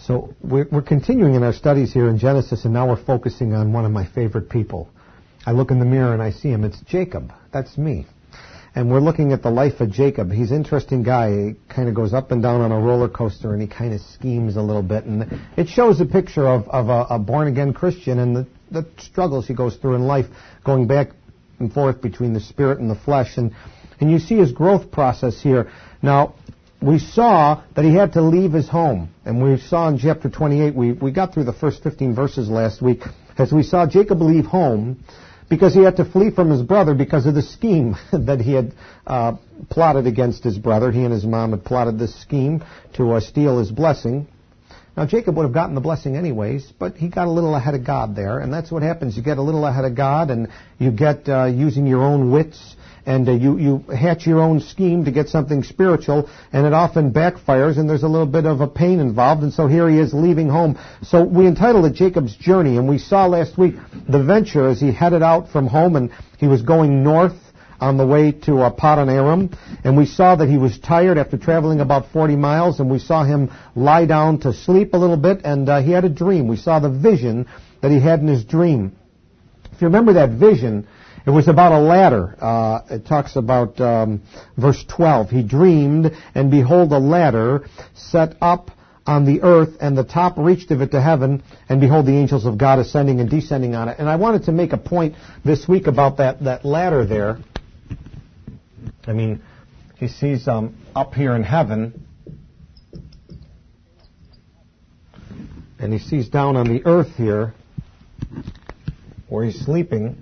So we're continuing in our studies here in Genesis, and now we're focusing on one of my favorite people. I look in the mirror and I see him. It's Jacob. That's me. And we're looking at the life of Jacob. He's an interesting guy. He kind of goes up and down on a roller coaster, and he kind of schemes a little bit. And it shows a picture of a born-again Christian and the struggles he goes through in life, going back and forth between the spirit and the flesh. And you see his growth process here. Now, we saw that he had to leave his home. And we saw in chapter 28, we got through the first 15 verses last week, as we saw Jacob leave home because he had to flee from his brother because of the scheme that he had plotted against his brother. He and his mom had plotted this scheme to steal his blessing. Now, Jacob would have gotten the blessing anyways, but he got a little ahead of God there, and that's what happens. You get a little ahead of God, and you get using your own wits, and you hatch your own scheme to get something spiritual, and it often backfires, and there's a little bit of a pain involved, and so here he is leaving home. So we entitled it Jacob's Journey, and we saw last week the venture as he headed out from home, and he was going north on the way to Padan Aram, and we saw that he was tired after traveling about 40 miles, and we saw him lie down to sleep a little bit, and he had a dream. We saw the vision that he had in his dream. If you remember that vision, it was about a ladder. It talks about verse 12. He dreamed, and behold, a ladder set up on the earth, and the top reached of it to heaven, and behold, the angels of God ascending and descending on it. And I wanted to make a point this week about that ladder there. I mean, he sees up here in heaven, and he sees down on the earth here, where he's sleeping,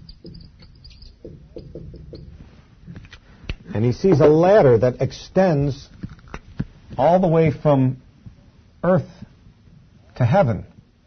and he sees a ladder that extends all the way from earth to heaven.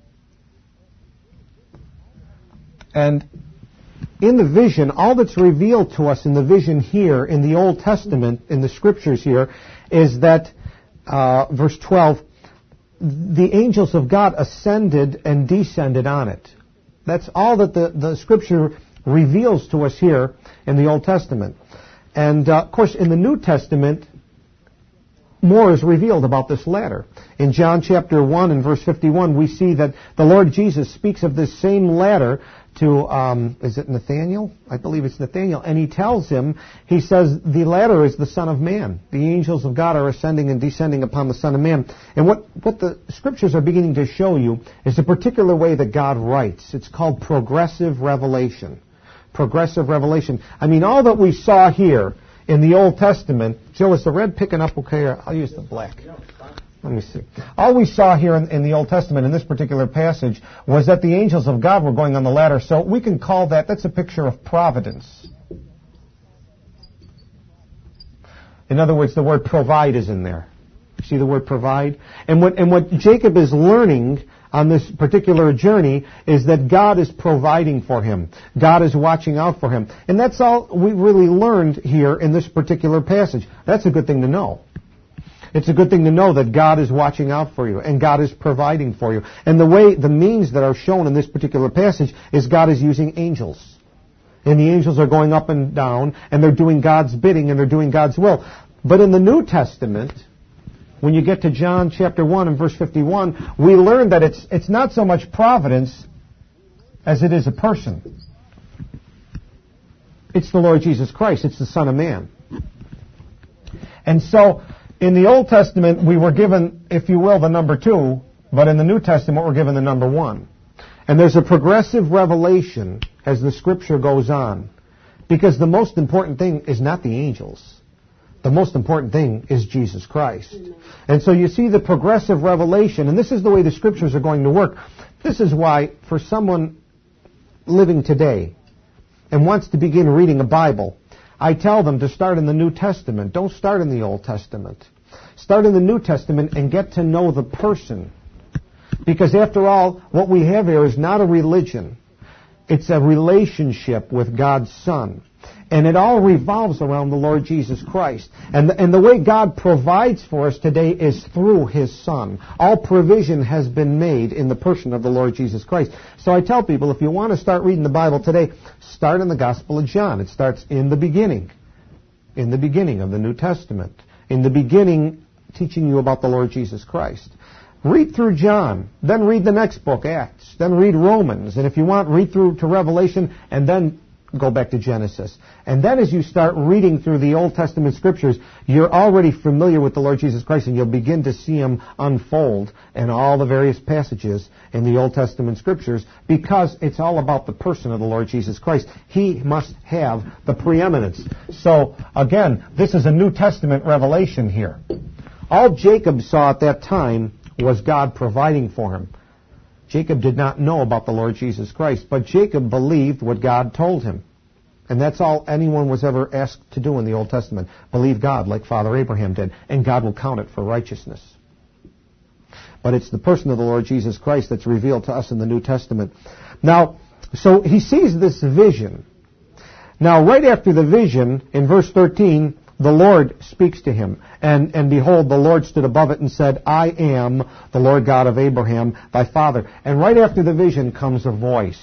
And in the vision, all that's revealed to us in the vision here, in the Old Testament, in the Scriptures here, is that, verse 12, the angels of God ascended and descended on it. That's all that the Scripture reveals to us here in the Old Testament. And, of course, in the New Testament, more is revealed about this ladder. In John chapter 1 and verse 51, we see that the Lord Jesus speaks of this same ladder to, is it Nathaniel? I believe it's Nathaniel. And he tells him, he says, the ladder is the Son of Man. The angels of God are ascending and descending upon the Son of Man. And what the Scriptures are beginning to show you is a particular way that God writes. It's called progressive revelation. Progressive revelation. I mean, all that we saw here in the Old Testament, Joe, is the red picking up okay? Or I'll use the black. Let me see. All we saw here in the Old Testament in this particular passage was that the angels of God were going on the ladder. So we can call that's a picture of providence. In other words, the word provide is in there. See the word provide? And what Jacob is learning on this particular journey is that God is providing for him. God is watching out for him. And that's all we really learned here in this particular passage. That's a good thing to know. It's a good thing to know that God is watching out for you and God is providing for you. And the means that are shown in this particular passage is God is using angels. And the angels are going up and down and they're doing God's bidding and they're doing God's will. But in the New Testament, when you get to John chapter 1 and verse 51, we learn that it's not so much providence as it is a person. It's the Lord Jesus Christ. It's the Son of Man. And so, in the Old Testament, we were given, if you will, the number 2, but in the New Testament, we're given the number 1. And there's a progressive revelation as the Scripture goes on, because the most important thing is not the angels. The most important thing is Jesus Christ. And so you see the progressive revelation, and this is the way the Scriptures are going to work. This is why, for someone living today and wants to begin reading a Bible, I tell them to start in the New Testament. Don't start in the Old Testament. Start in the New Testament and get to know the person. Because after all, what we have here is not a religion. It's a relationship with God's Son. And it all revolves around the Lord Jesus Christ. And the way God provides for us today is through His Son. All provision has been made in the person of the Lord Jesus Christ. So I tell people, if you want to start reading the Bible today, start in the Gospel of John. It starts in the beginning of the New Testament. In the beginning, teaching you about the Lord Jesus Christ. read through John, then read the next book, Acts, then read Romans, and if you want, read through to Revelation, and then go back to Genesis. And then as you start reading through the Old Testament Scriptures, you're already familiar with the Lord Jesus Christ, and you'll begin to see Him unfold in all the various passages in the Old Testament Scriptures, because it's all about the person of the Lord Jesus Christ. He must have the preeminence. So, again, this is a New Testament revelation here. All Jacob saw at that time was God providing for him. Jacob did not know about the Lord Jesus Christ, but Jacob believed what God told him. And that's all anyone was ever asked to do in the Old Testament. Believe God like Father Abraham did, and God will count it for righteousness. But it's the person of the Lord Jesus Christ that's revealed to us in the New Testament. Now, so he sees this vision. Now, right after the vision, in verse 13, the Lord speaks to him. And behold, the Lord stood above it and said, I am the Lord God of Abraham, thy father. And right after the vision comes a voice.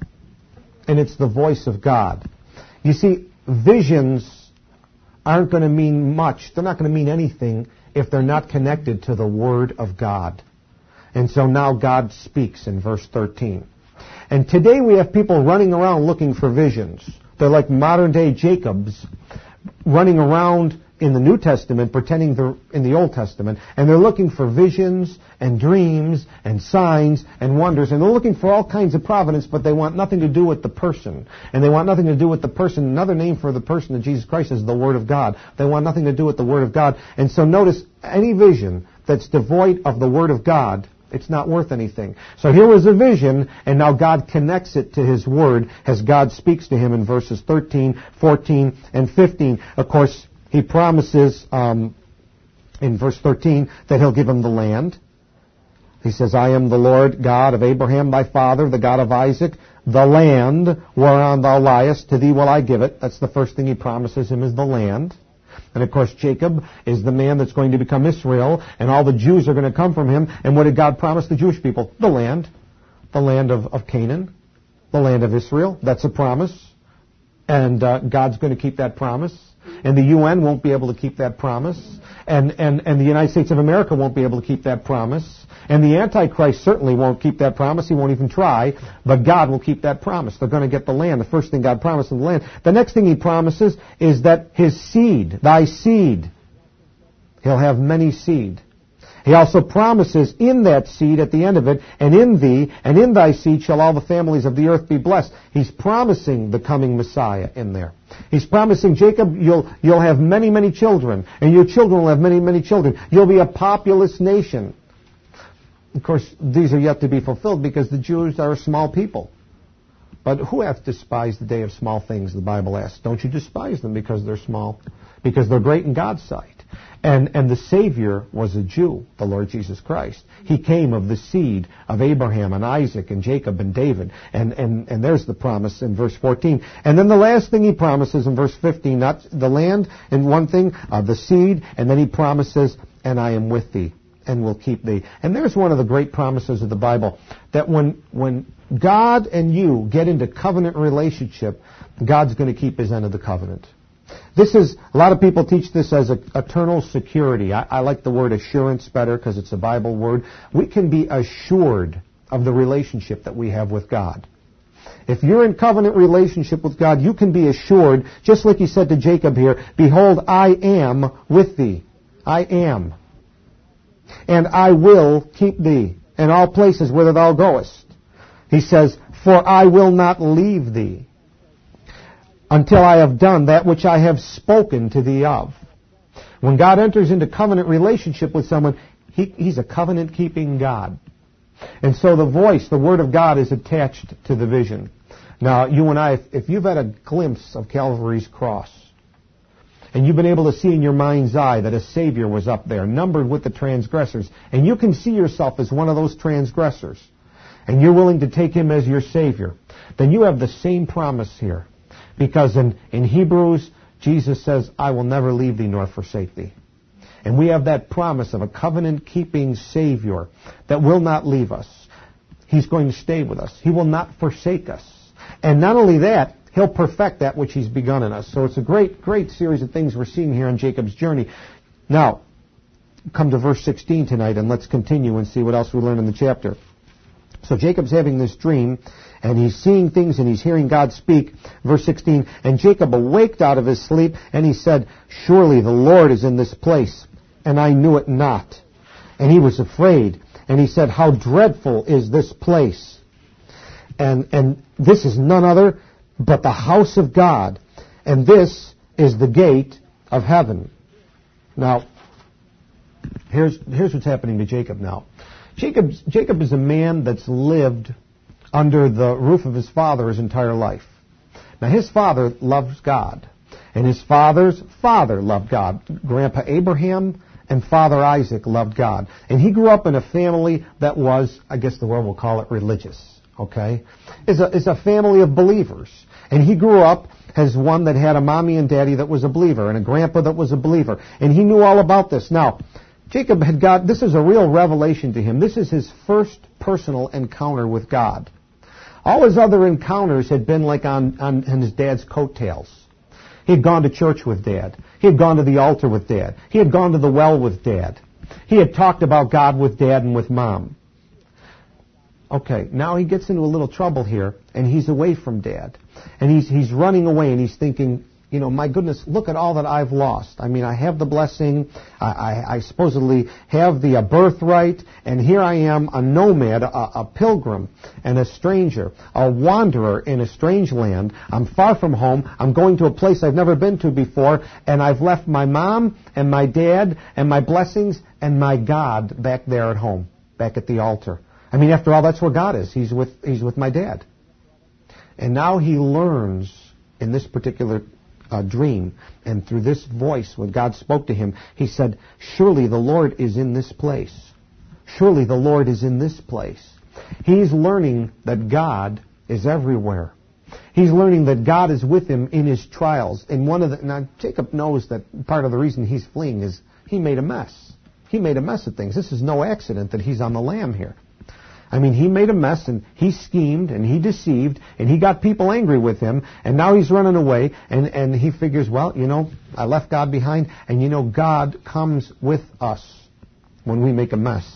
And it's the voice of God. You see, visions aren't going to mean much. They're not going to mean anything if they're not connected to the Word of God. And so now God speaks in verse 13. And today we have people running around looking for visions. They're like modern day Jacobs running around in the New Testament pretending they're in the Old Testament, and they're looking for visions and dreams and signs and wonders, and they're looking for all kinds of providence, but they want nothing to do with the person. And they want nothing to do with the person. Another name for the person of Jesus Christ is the Word of God. They want nothing to do with the Word of God. And so notice, any vision that's devoid of the Word of God, it's not worth anything. So here was a vision, and now God connects it to His Word as God speaks to him in verses 13, 14, and 15. Of course, He promises in verse 13 that He'll give him the land. He says, I am the Lord God of Abraham thy father, the God of Isaac. The land whereon thou liest, to thee will I give it. That's the first thing He promises him, is the land. And of course, Jacob is the man that's going to become Israel, and all the Jews are going to come from him. And what did God promise the Jewish people? The land of Canaan, the land of Israel. That's a promise. And God's going to keep that promise. And the UN won't be able to keep that promise. And the United States of America won't be able to keep that promise. And the Antichrist certainly won't keep that promise. He won't even try. But God will keep that promise. They're going to get the land. The first thing God promised them, the land. The next thing He promises is that His seed, thy seed, He'll have many seed. He also promises in that seed at the end of it, and in thee and in thy seed shall all the families of the earth be blessed. He's promising the coming Messiah in there. He's promising, Jacob, you'll have many, many children, and your children will have many, many children. You'll be a populous nation. Of course, these are yet to be fulfilled because the Jews are a small people. But who hath despised the day of small things, the Bible asks. Don't you despise them because they're small? Because they're great in God's sight. And the Savior was a Jew, the Lord Jesus Christ. He came of the seed of Abraham and Isaac and Jacob and David. And there's the promise in verse 14. And then the last thing He promises in verse 15, not the land and one thing, the seed, and then He promises, and I am with thee and will keep thee. And there's one of the great promises of the Bible, that when God and you get into covenant relationship, God's going to keep His end of the covenant. This is, a lot of people teach this as eternal security. I like the word assurance better because it's a Bible word. We can be assured of the relationship that we have with God. If you're in covenant relationship with God, you can be assured, just like He said to Jacob here, behold, I am with thee. I am. And I will keep thee in all places whither thou goest. He says, for I will not leave thee until I have done that which I have spoken to thee of. When God enters into covenant relationship with someone, He's a covenant-keeping God. And so the voice, the Word of God, is attached to the vision. Now, you and I, if you've had a glimpse of Calvary's cross, and you've been able to see in your mind's eye that a Savior was up there, numbered with the transgressors, and you can see yourself as one of those transgressors, and you're willing to take Him as your Savior, then you have the same promise here. Because in Hebrews, Jesus says, I will never leave thee nor forsake thee. And we have that promise of a covenant-keeping Savior that will not leave us. He's going to stay with us. He will not forsake us. And not only that, He'll perfect that which He's begun in us. So it's a great, great series of things we're seeing here on Jacob's journey. Now, come to verse 16 tonight, and let's continue and see what else we learn in the chapter. So Jacob's having this dream, and he's seeing things, and he's hearing God speak. Verse 16, and Jacob awaked out of his sleep, and he said, surely the Lord is in this place, and I knew it not. And he was afraid, and he said, how dreadful is this place? And this is none other but the house of God, and this is the gate of heaven. Now, here's what's happening to Jacob now. Jacob is a man that's lived under the roof of his father his entire life. Now, his father loves God, and his father's father loved God. Grandpa Abraham and Father Isaac loved God. And he grew up in a family that was, I guess the world will call it religious, okay? It's a family of believers. And he grew up as one that had a mommy and daddy that was a believer, and a grandpa that was a believer. And he knew all about this. Now, Jacob had got, this is a real revelation to him. This is his first personal encounter with God. All his other encounters had been like on his dad's coattails. He had gone to church with Dad. He had gone to the altar with Dad. He had gone to the well with Dad. He had talked about God with Dad and with Mom. Okay, now he gets into a little trouble here, and he's away from Dad. And he's running away, and he's thinking, you know, my goodness, look at all that I've lost. I mean, I have the blessing. I supposedly have the birthright, and here I am, a nomad, a pilgrim, and a stranger, a wanderer in a strange land. I'm far from home. I'm going to a place I've never been to before, and I've left my mom and my dad and my blessings and my God back there at home, back at the altar. I mean, after all, that's where God is. He's with my dad. And now he learns in this particular dream, and through this voice, when God spoke to him, he said, surely the Lord is in this place. Surely the Lord is in this place. He's learning that God is everywhere. He's learning that God is with him in his trials. And now Jacob knows that part of the reason he's fleeing is he made a mess. He made a mess of things. This is no accident that he's on the lam here. I mean, he made a mess, and he schemed, and he deceived, and he got people angry with him, and now he's running away, and he figures, well, you know, I left God behind, and you know, God comes with us when we make a mess.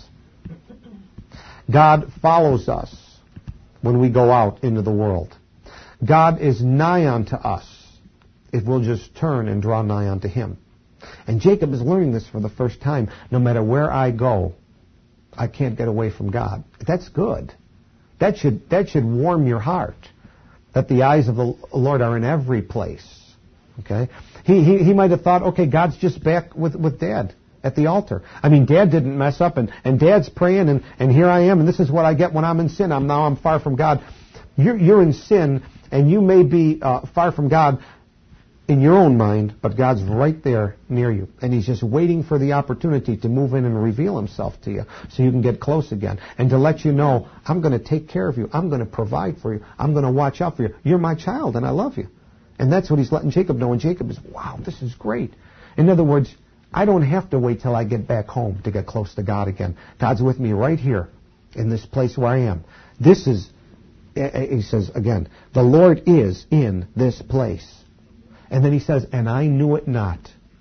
God follows us when we go out into the world. God is nigh unto us if we'll just turn and draw nigh unto him. And Jacob is learning this for the first time. No matter where I go, I can't get away from God. That's good. That should warm your heart, that the eyes of the Lord are in every place. Okay? He might have thought, okay, God's just back with Dad at the altar. I mean, Dad didn't mess up, and Dad's praying, and here I am, and this is what I get when I'm in sin. I'm far from God. You're in sin, and you may be far from God in your own mind, but God's right there near you. And he's just waiting for the opportunity to move in and reveal himself to you so you can get close again. And to let you know, I'm going to take care of you. I'm going to provide for you. I'm going to watch out for you. You're my child, and I love you. And that's what he's letting Jacob know. And Jacob is, wow, this is great. In other words, I don't have to wait till I get back home to get close to God again. God's with me right here in this place where I am. This is, he says again, the Lord is in this place. And then he says, and I knew it not.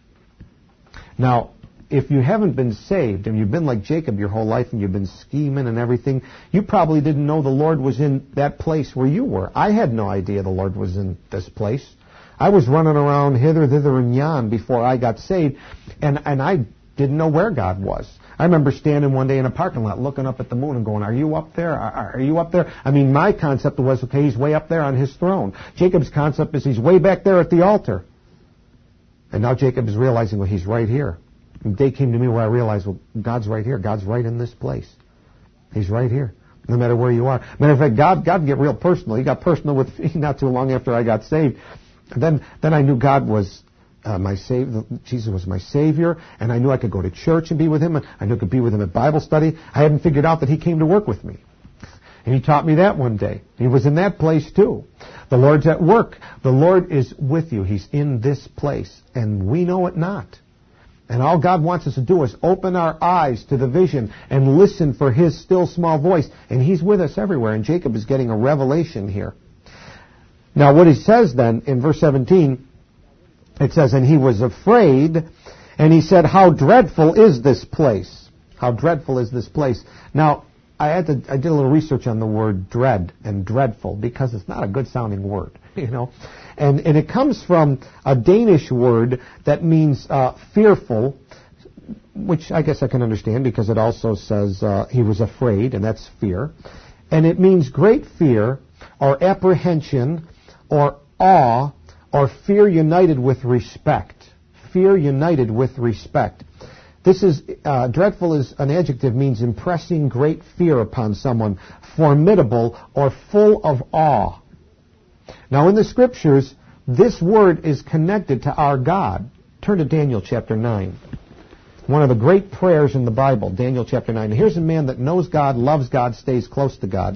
Now, if you haven't been saved, and you've been like Jacob your whole life, and you've been scheming and everything, you probably didn't know the Lord was in that place where you were. I had no idea the Lord was in this place. I was running around hither, thither, and yon before I got saved, and I didn't know where God was. I remember standing one day in a parking lot looking up at the moon and going, are you up there? Are you up there? I mean, my concept was, okay, he's way up there on his throne. Jacob's concept is he's way back there at the altar. And now Jacob is realizing, well, he's right here. And the day came to me where I realized, well, God's right here. God's right in this place. He's right here, no matter where you are. Matter of fact, God can get real personal. He got personal with me not too long after I got saved. And then I knew God was my Savior. Jesus was my Savior, and I knew I could go to church and be with him. And I knew I could be with him at Bible study. I hadn't figured out that he came to work with me. And he taught me that one day. He was in that place too. The Lord's at work. The Lord is with you. He's in this place, and we know it not. And all God wants us to do is open our eyes to the vision and listen for his still small voice. And he's with us everywhere. And Jacob is getting a revelation here. Now what he says then in verse 17, it says, and he was afraid, And he said, how dreadful is this place? How dreadful is this place? Now, I did a little research on the word dread and dreadful because it's not a good sounding word, you know. And it comes from a Danish word that means fearful, which I guess I can understand because it also says he was afraid, and that's fear. And it means great fear or apprehension or awe or fear united with respect. Fear united with respect. This is, dreadful is an adjective, means impressing great fear upon someone, formidable or full of awe. Now in the Scriptures, this word is connected to our God. Turn to Daniel chapter 9. One of the great prayers in the Bible, Daniel chapter 9. Here's a man that knows God, loves God, stays close to God.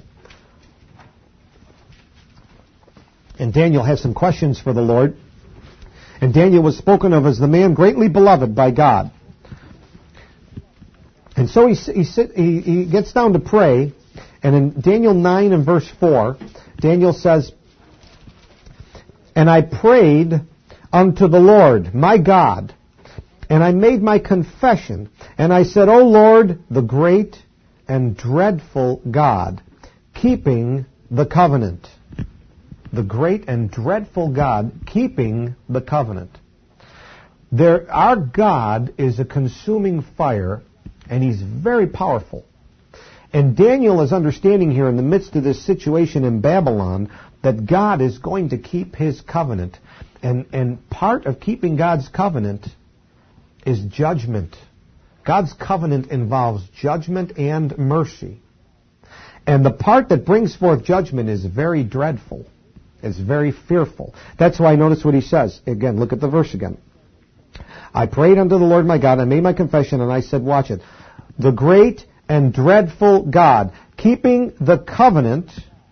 And Daniel has some questions for the Lord. And Daniel was spoken of as the man greatly beloved by God. And so he gets down to pray. And in Daniel 9 and verse 4, Daniel says, and I prayed unto the Lord, my God, and I made my confession, and I said, O Lord, the great and dreadful God, keeping the covenant. The great and dreadful God, keeping the covenant. Our God is a consuming fire, and He's very powerful. And Daniel is understanding here in the midst of this situation in Babylon that God is going to keep His covenant. And part of keeping God's covenant is judgment. God's covenant involves judgment and mercy. And the part that brings forth judgment is very dreadful. It's very fearful. That's why notice what he says. Again, look at the verse again. I prayed unto the Lord my God, I made my confession, and I said, watch it, the great and dreadful God, keeping the covenant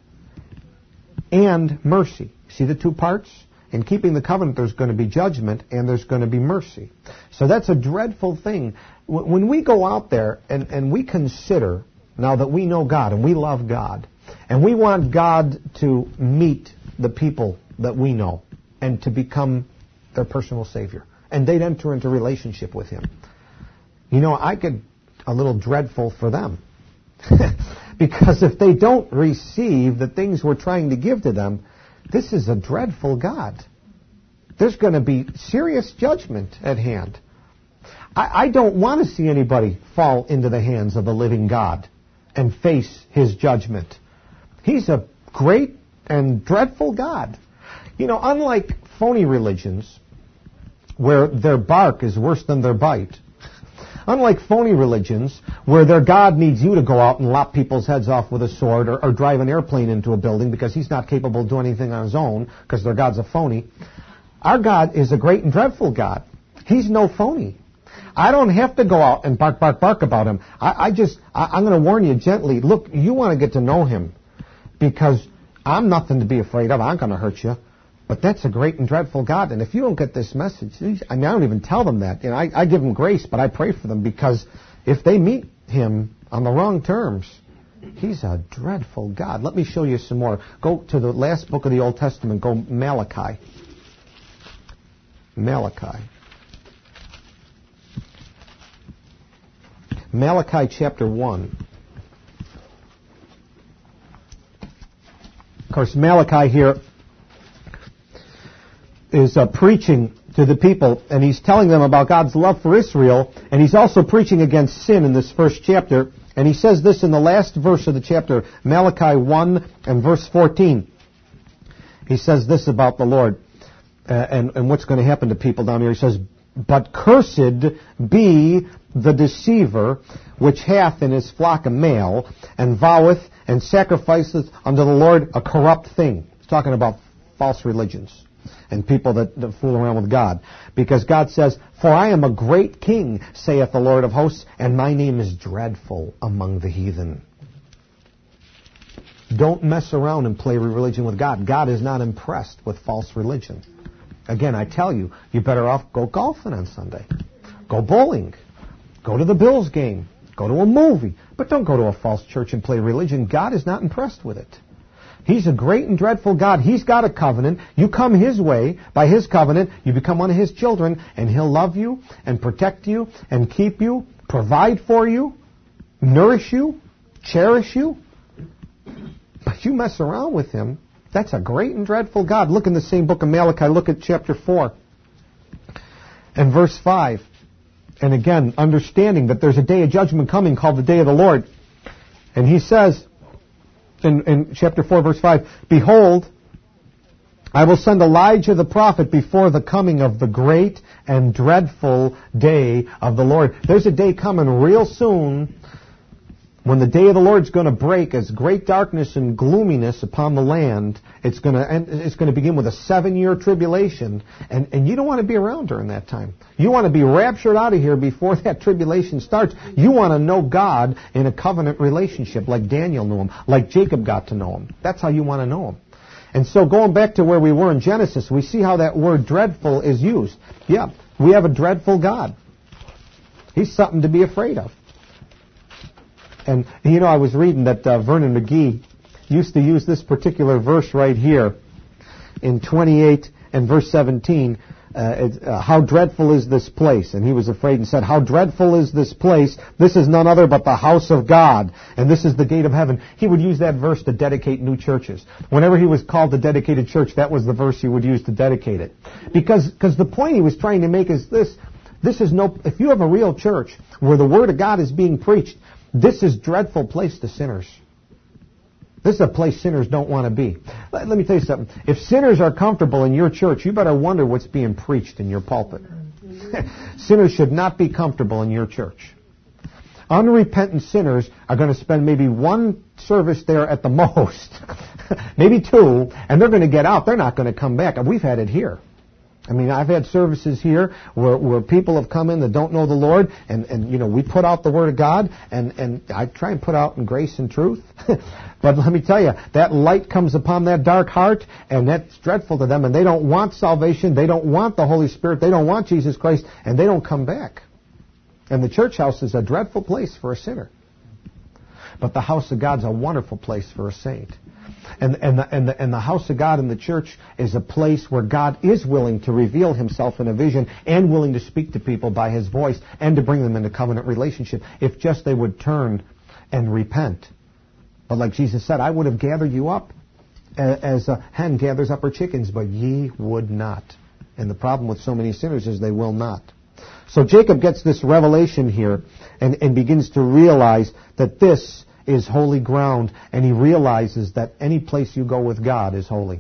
and mercy. See the two parts? In keeping the covenant, there's going to be judgment and there's going to be mercy. So that's a dreadful thing. When we go out there and we consider, now that we know God and we love God, and we want God to meet the people that we know and to become their personal Savior, and they'd enter into relationship with Him. You know, I get a little dreadful for them. Because if they don't receive the things we're trying to give to them, this is a dreadful God. There's going to be serious judgment at hand. I don't want to see anybody fall into the hands of the living God and face His judgment. He's a great and dreadful God. You know, unlike phony religions, where their bark is worse than their bite, unlike phony religions, where their God needs you to go out and lop people's heads off with a sword or drive an airplane into a building because He's not capable of doing anything on His own because their God's a phony, our God is a great and dreadful God. He's no phony. I don't have to go out and bark about Him. I'm going to warn you gently. Look, you want to get to know Him because I'm nothing to be afraid of. I'm going to hurt you. But that's a great and dreadful God. And if you don't get this message, I don't even tell them that. You know, I give them grace, but I pray for them because if they meet Him on the wrong terms, He's a dreadful God. Let me show you some more. Go to the last book of the Old Testament. Go Malachi. Malachi. Malachi chapter 1. Of course, Malachi here is preaching to the people, and he's telling them about God's love for Israel, and he's also preaching against sin in this first chapter. And he says this in the last verse of the chapter, Malachi 1 and verse 14. He says this about the Lord and what's going to happen to people down here. He says, but cursed be the deceiver which hath in his flock a male, and voweth and sacrificeth unto the Lord a corrupt thing. He's talking about false religions and people that fool around with God. Because God says, for I am a great king, saith the Lord of hosts, and my name is dreadful among the heathen. Don't mess around and play religion with God. God is not impressed with false religion. Again, I tell you, you're better off go golfing on Sunday. Go bowling. Go to the Bills game. Go to a movie. But don't go to a false church and play religion. God is not impressed with it. He's a great and dreadful God. He's got a covenant. You come His way. By His covenant, you become one of His children, and He'll love you and protect you and keep you, provide for you, nourish you, cherish you. But you mess around with Him, that's a great and dreadful God. Look in the same book of Malachi. Look at chapter 4 and verse 5. And again, understanding that there's a day of judgment coming called the day of the Lord. And he says in chapter 4, verse 5, "Behold, I will send Elijah the prophet before the coming of the great and dreadful day of the Lord." There's a day coming real soon when the day of the Lord's going to break as great darkness and gloominess upon the land. It's going to begin with a 7-year tribulation, and you don't want to be around during that time. You want to be raptured out of here before that tribulation starts. You want to know God in a covenant relationship like Daniel knew Him, like Jacob got to know Him. That's how you want to know Him. And so going back to where we were in Genesis, we see how that word dreadful is used. Yeah, we have a dreadful God. He's something to be afraid of. And, I was reading that Vernon McGee used to use this particular verse right here in 28 and verse 17. How dreadful is this place? And he was afraid and said, "How dreadful is this place? This is none other but the house of God, and this is the gate of heaven." He would use that verse to dedicate new churches. Whenever he was called to dedicate a church, that was the verse he would use to dedicate it. Because the point he was trying to make is this. If you have a real church where the Word of God is being preached, this is a dreadful place to sinners. This is a place sinners don't want to be. Let me tell you something. If sinners are comfortable in your church, you better wonder what's being preached in your pulpit. Sinners should not be comfortable in your church. Unrepentant sinners are going to spend maybe one service there at the most, maybe 2, and they're going to get out. They're not going to come back. And we've had it here. I mean, I've had services here where people have come in that don't know the Lord, and we put out the Word of God, and I try and put out in grace and truth. But let me tell you, that light comes upon that dark heart, and that's dreadful to them, and they don't want salvation, they don't want the Holy Spirit, they don't want Jesus Christ, and they don't come back. And the church house is a dreadful place for a sinner. But the house of God's a wonderful place for a saint. And the house of God in the church is a place where God is willing to reveal Himself in a vision and willing to speak to people by His voice and to bring them into covenant relationship if just they would turn and repent. But like Jesus said, "I would have gathered you up as a hen gathers up her chickens, but ye would not." And the problem with so many sinners is they will not. So Jacob gets this revelation here and begins to realize that this is holy ground, and he realizes that any place you go with God is holy.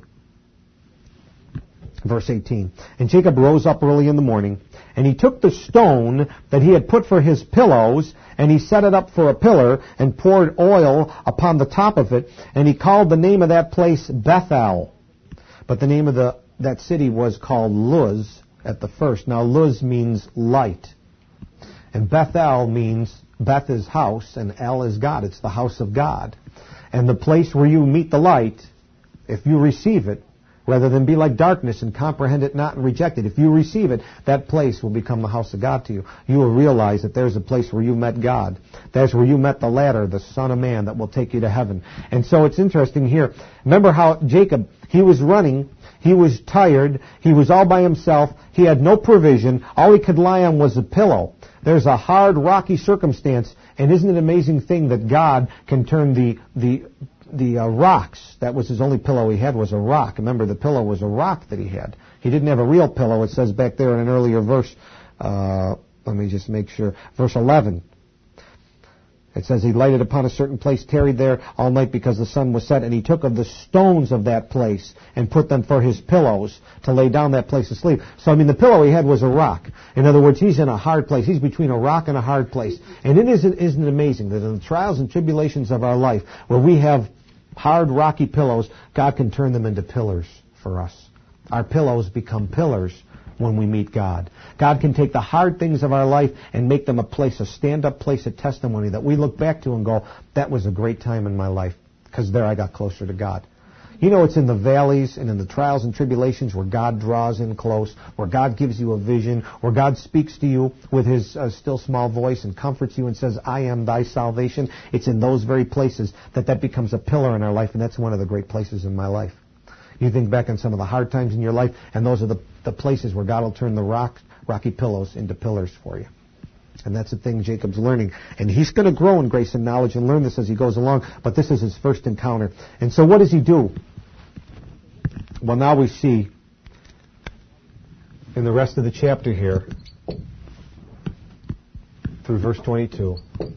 Verse 18, "And Jacob rose up early in the morning, and he took the stone that he had put for his pillows, and he set it up for a pillar, and poured oil upon the top of it, and he called the name of that place Bethel. But the name of that city was called Luz at the first." Now Luz means light, and Bethel means Beth is house, and El is God. It's the house of God. And the place where you meet the light, if you receive it, rather than be like darkness and comprehend it not and reject it, if you receive it, that place will become the house of God to you. You will realize that there's a place where you met God. That's where you met the ladder, the Son of Man, that will take you to heaven. And so it's interesting here. Remember how Jacob, he was running, he was tired, he was all by himself, he had no provision, all he could lie on was a pillow. There's a hard, rocky circumstance, and isn't it an amazing thing that God can turn the rocks? That was his only pillow he had, was a rock. Remember, the pillow was a rock that he had. He didn't have a real pillow. It says back there in an earlier verse, let me just make sure, verse 11. It says he lighted upon a certain place, tarried there all night because the sun was set, and he took of the stones of that place and put them for his pillows to lay down that place to sleep. So, the pillow he had was a rock. In other words, he's in a hard place. He's between a rock and a hard place. And isn't it amazing that in the trials and tribulations of our life, where we have hard, rocky pillows, God can turn them into pillars for us. Our pillows become pillars when we meet God. God can take the hard things of our life and make them a stand-up place of testimony that we look back to and go, that was a great time in my life because there I got closer to God. You know, it's in the valleys and in the trials and tribulations where God draws in close, where God gives you a vision, where God speaks to you with His still small voice and comforts you and says, I am thy salvation. It's in those very places that becomes a pillar in our life, and that's one of the great places in my life. You think back on some of the hard times in your life, and those are the places where God will turn the rocky pillows into pillars for you. And that's the thing Jacob's learning. And he's going to grow in grace and knowledge and learn this as he goes along, but this is his first encounter. And so what does he do? Well, now we see in the rest of the chapter here, through verse 22.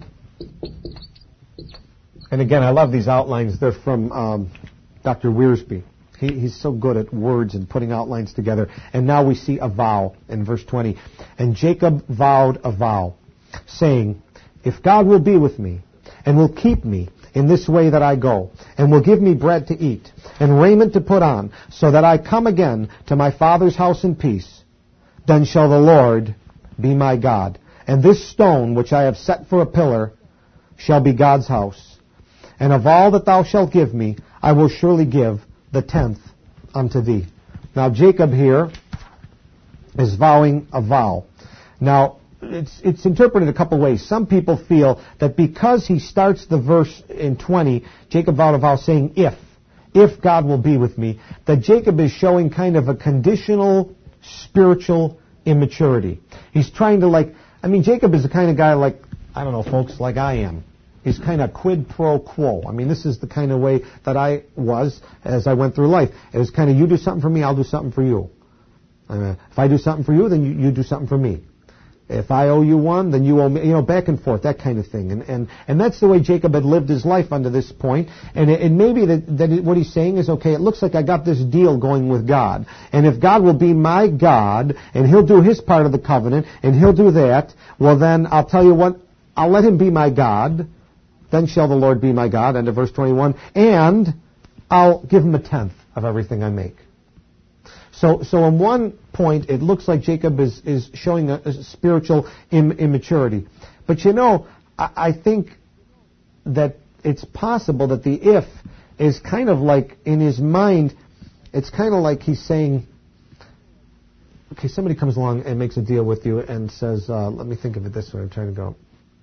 And again, I love these outlines. They're from Dr. Wiersbe. He's so good at words and putting outlines together. And now we see a vow in verse 20. And Jacob vowed a vow, saying, if God will be with me, and will keep me in this way that I go, and will give me bread to eat, and raiment to put on, so that I come again to my father's house in peace, then shall the Lord be my God. And this stone which I have set for a pillar shall be God's house. And of all that thou shalt give me, I will surely give the 10th unto thee. Now Jacob here is vowing a vow. Now it's interpreted a couple ways. Some people feel that because he starts the verse in 20, Jacob vowed a vow saying if God will be with me, that Jacob is showing kind of a conditional spiritual immaturity. He's trying to Jacob is the kind of guy like, I don't know folks, like I am. He's kind of quid pro quo. I mean, this is the kind of way that I was as I went through life. It was kind of, you do something for me, I'll do something for you. If I do something for you, then you do something for me. If I owe you one, then you owe me, back and forth, that kind of thing. And that's the way Jacob had lived his life unto this point. And it may be that what he's saying is, okay, it looks like I got this deal going with God. And if God will be my God, and He'll do His part of the covenant, and He'll do that, well then, I'll tell you what, I'll let Him be my God. Then shall the Lord be my God, end of verse 21, and I'll give Him a 10th of everything I make. So in one point, it looks like Jacob is showing a spiritual immaturity. But I think that it's possible that the if is kind of like, in his mind, it's kind of like he's saying, okay, somebody comes along and makes a deal with you and says, let me think of it this way, I'm trying to go.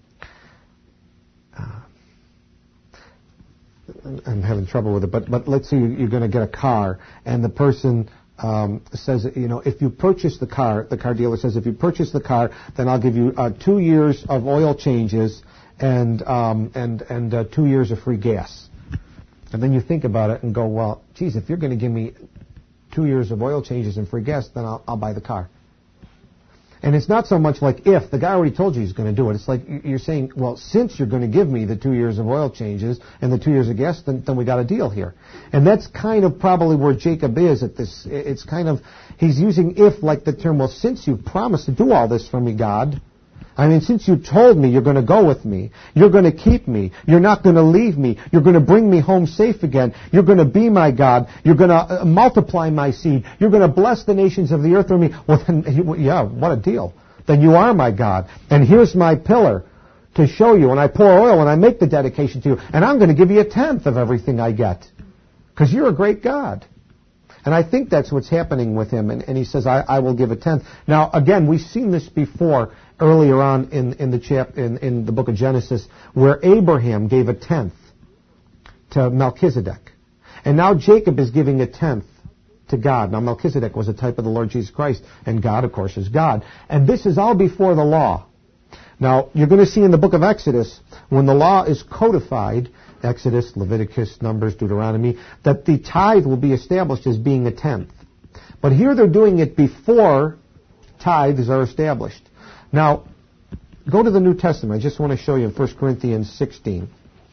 I'm having trouble with it, but let's say you're going to get a car, and the person says, if you purchase the car dealer says, if you purchase the car, then I'll give you 2 years of oil changes and 2 years of free gas. And then you think about it and go, well, geez, if you're going to give me 2 years of oil changes and free gas, then I'll buy the car. And it's not so much like if. The guy already told you he's going to do it. It's like you're saying, well, since you're going to give me the 2 years of oil changes and the 2 years of gas, then we got a deal here. And that's kind of probably where Jacob is at this. It's kind of, he's using if like the term, well, since you promised to do all this for me, God, since you told me you're going to go with me, you're going to keep me, you're not going to leave me, you're going to bring me home safe again, you're going to be my God, you're going to multiply my seed, you're going to bless the nations of the earth through me, well then, yeah, what a deal. Then you are my God, and here's my pillar to show you, and I pour oil and I make the dedication to you, and I'm going to give you a 10th of everything I get, because you're a great God. And I think that's what's happening with him, and he says, I will give a 10th. Now, again, we've seen this before earlier on in the book of Genesis, where Abraham gave a 10th to Melchizedek. And now Jacob is giving a 10th to God. Now, Melchizedek was a type of the Lord Jesus Christ, and God, of course, is God. And this is all before the law. Now, you're going to see in the book of Exodus, when the law is codified, Exodus, Leviticus, Numbers, Deuteronomy, that the tithe will be established as being a 10th. But here they're doing it before tithes are established. Now, go to the New Testament. I just want to show you in 1 Corinthians 16.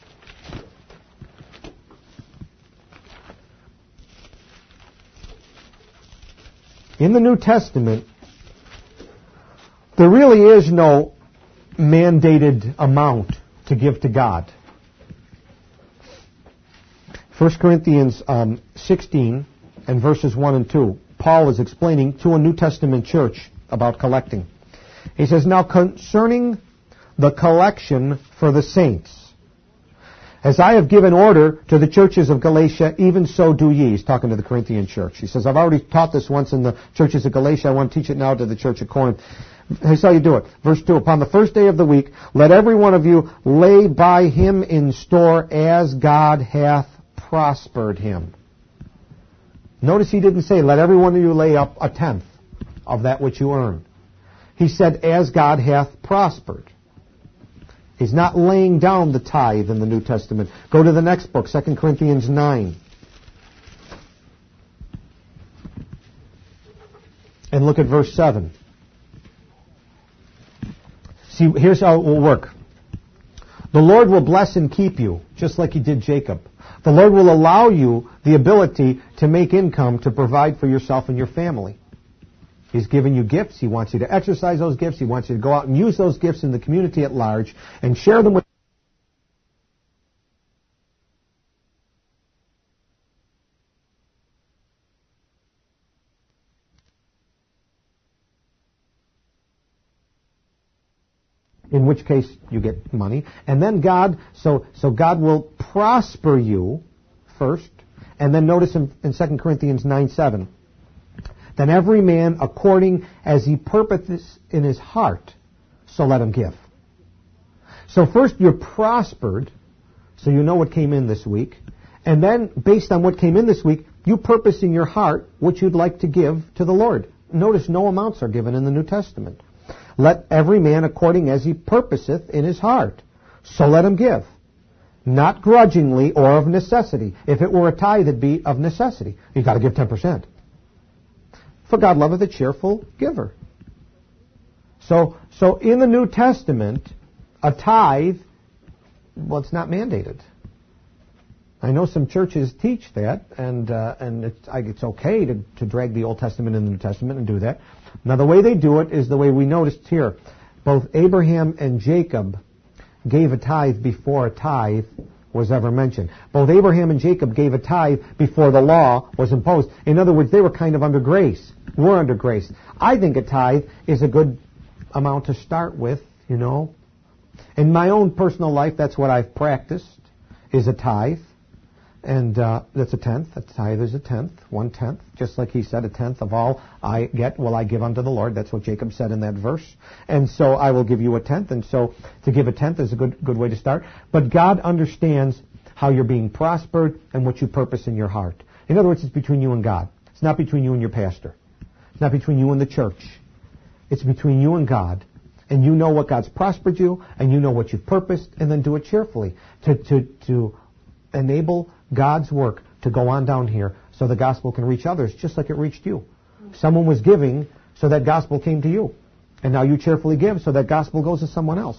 In the New Testament, there really is no mandated amount to give to God. 1 Corinthians 16 and verses 1 and 2, Paul is explaining to a New Testament church about collecting. He says, now concerning the collection for the saints, As I have given order to the churches of Galatia, even so do ye. He's talking to the Corinthian church. He says, I've already taught this once in the churches of Galatia. I want to teach it now to the church of Corinth. Here's how you do it. Verse 2, upon the first day of the week, let every one of you lay by him in store as God hath prospered him. Notice he didn't say, let every one of you lay up a tenth of that which you earn. He said, as God hath prospered. He's not laying down the tithe in the New Testament. Go to the next book, 2 Corinthians 9. And look at verse 7. See, here's how it will work. The Lord will bless and keep you, just like he did Jacob. The Lord will allow you the ability to make income to provide for yourself and your family. He's given you gifts. He wants you to exercise those gifts. He wants you to go out and use those gifts in the community at large and share them with in which case you get money. And then God, so God will prosper you first. And then notice in 2 Corinthians 9:7. Then every man according as he purposes in his heart, so let him give. So first you're prospered, so you know what came in this week. And then based on what came in this week, you purpose in your heart what you'd like to give to the Lord. Notice no amounts are given in the New Testament. Let every man according as he purposeth in his heart, so let him give. Not grudgingly or of necessity. If it were a tithe, it'd be of necessity. You've got to give 10%. For God loveth a cheerful giver. So in the New Testament, a tithe, well, it's not mandated. I know some churches teach that, and it's okay to drag the Old Testament and the New Testament and do that. Now, the way they do it is the way we noticed here. Both Abraham and Jacob gave a tithe before a tithe was ever mentioned. Both Abraham and Jacob gave a tithe before the law was imposed. In other words, they were kind of under grace. We're under grace. I think a tithe is a good amount to start with, you know. In my own personal life, that's what I've practiced, is a tithe. And that's a tenth. A tithe is a tenth, 1/10. Just like he said, a tenth of all I get will I give unto the Lord. That's what Jacob said in that verse. And so I will give you a tenth. And so to give a tenth is a good way to start. But God understands how you're being prospered and what you purpose in your heart. In other words, it's between you and God. It's not between you and your pastor. It's not between you and the church. It's between you and God. And you know what God's prospered you, and you know what you've purposed, and then do it cheerfully. To enable God's work to go on down here so the gospel can reach others just like it reached you. Someone was giving so that gospel came to you. And now you cheerfully give so that gospel goes to someone else.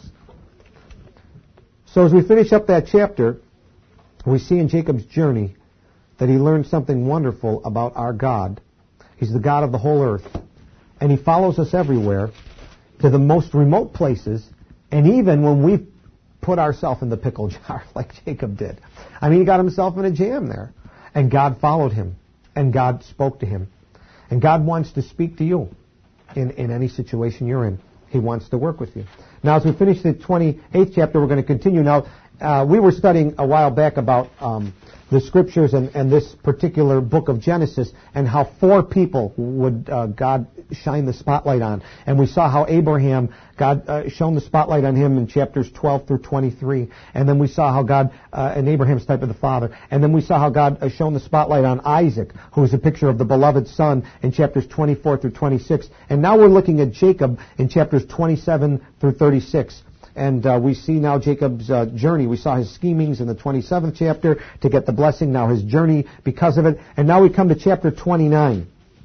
So as we finish up that chapter, we see in Jacob's journey that he learned something wonderful about our God. He's the God of the whole earth. And he follows us everywhere to the most remote places, and even when we put ourselves in the pickle jar like Jacob did. I mean, he got himself in a jam there. And God followed him. And God spoke to him. And God wants to speak to you in any situation you're in. He wants to work with you. Now, as we finish the 28th chapter, we're going to continue. Now, we were studying a while back about the Scriptures and this particular book of Genesis and how 4 people would God shine the spotlight on. And we saw how Abraham, God shone the spotlight on him in chapters 12 through 23. And then we saw how God, and Abraham's type of the father. And then we saw how God shone the spotlight on Isaac, who is a picture of the beloved son in chapters 24 through 26. And now we're looking at Jacob in chapters 27 through 36. And we see now Jacob's journey. We saw his schemings in the 27th chapter to get the blessing, now his journey because of it. And now we come to chapter 29.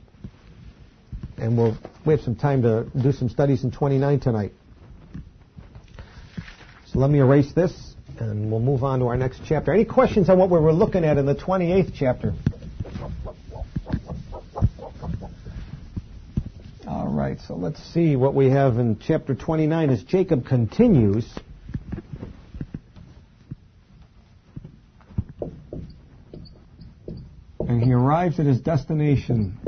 And we have some time to do some studies in 29 tonight. So let me erase this, and we'll move on to our next chapter. Any questions on what we were looking at in the 28th chapter? All right, so let's see what we have in chapter 29 as Jacob continues. And he arrives at his destination.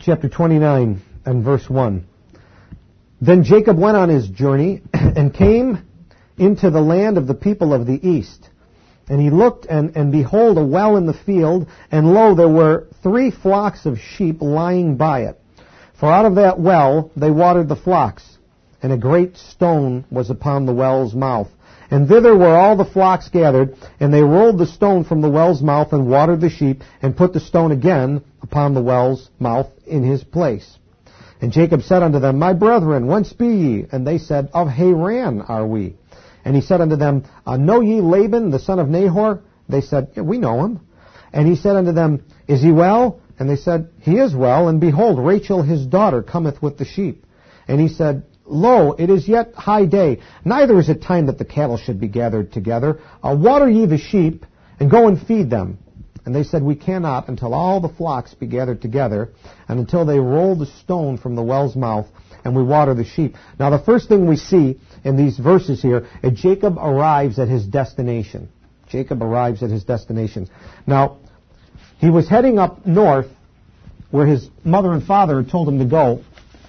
chapter 29 and verse 1. Then Jacob went on his journey and came into the land of the people of the east. And he looked, and behold, a well in the field, and lo, there were 3 flocks of sheep lying by it. For out of that well they watered the flocks, and a great stone was upon the well's mouth. And thither were all the flocks gathered, and they rolled the stone from the well's mouth, and watered the sheep, and put the stone again upon the well's mouth in his place. And Jacob said unto them, My brethren, whence be ye? And they said, Of Haran are we. And he said unto them, Know ye Laban, the son of Nahor? They said, yeah, we know him. And he said unto them, Is he well? And they said, He is well, and behold, Rachel his daughter cometh with the sheep. And he said, Lo, it is yet high day, neither is it time that the cattle should be gathered together. Water ye the sheep, and go and feed them. And they said, We cannot until all the flocks be gathered together, and until they roll the stone from the well's mouth, and we water the sheep. Now the first thing we see in these verses here is Jacob arrives at his destination. Jacob arrives at his destination. Now, he was heading up north, where his mother and father had told him to go.